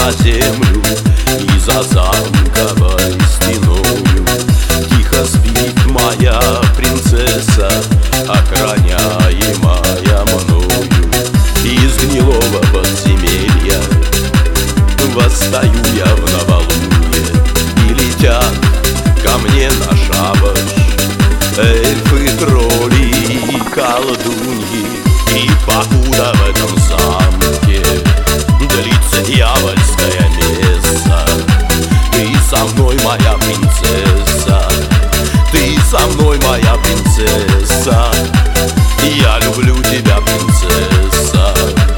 на землю, и за замковой стеною тихо спит моя принцесса, охраняемая мною. Из гнилого подземелья восстаю я в новолуние, и летят ко мне на шабаш эльфы, тролли и колдуньи. И покуда в этом замке длится дьявольское место, ты со мной, моя принцесса, ты со мной, моя принцесса. Я люблю тебя, принцесса.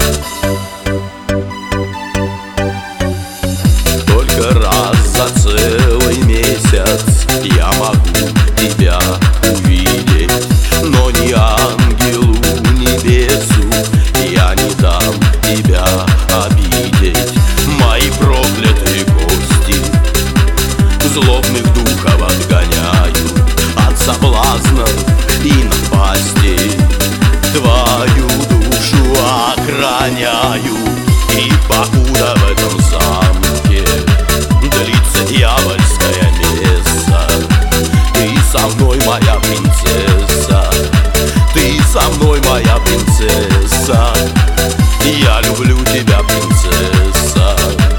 Только раз за целый месяц я могу тебя увидеть, но ни ангелу, ни бесу я не дам тебя обидеть. Мои проклятые кости злобных духов отгоняют от соблазнов и напастей, твою душу охраняют. И покуда в этом замке длится дьявольское место, ты со мной, моя принцесса, ты со мной, моя принцесса. Я люблю тебя, принцесса.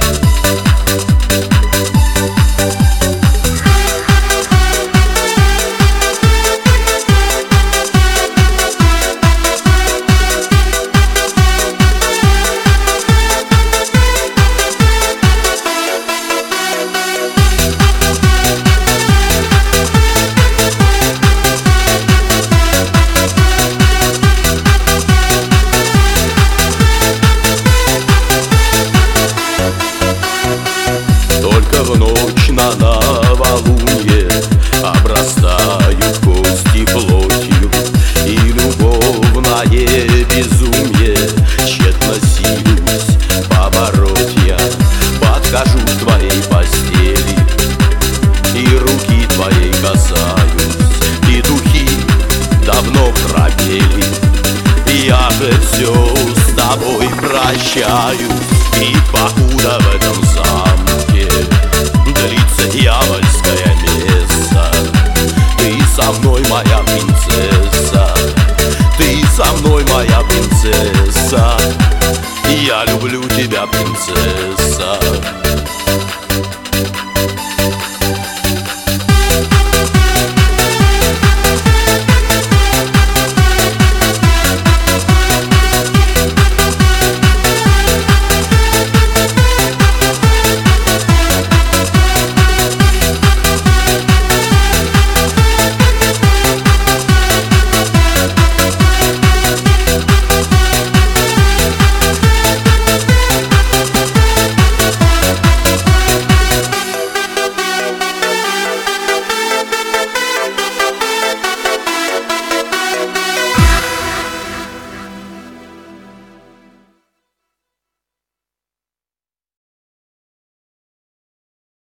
Только в ночь на новолунье обрастают кости плотью, и любовное безумие тщетно силюсь побороть я. Подхожу к твоей постели, и руки твоей касаюсь, и духи давно пропели. Я же все с тобой прощаюсь. И покуда в этом замке длится дьявольское место, ты со мной, моя принцесса, ты со мной, моя принцесса. Я люблю тебя, принцесса.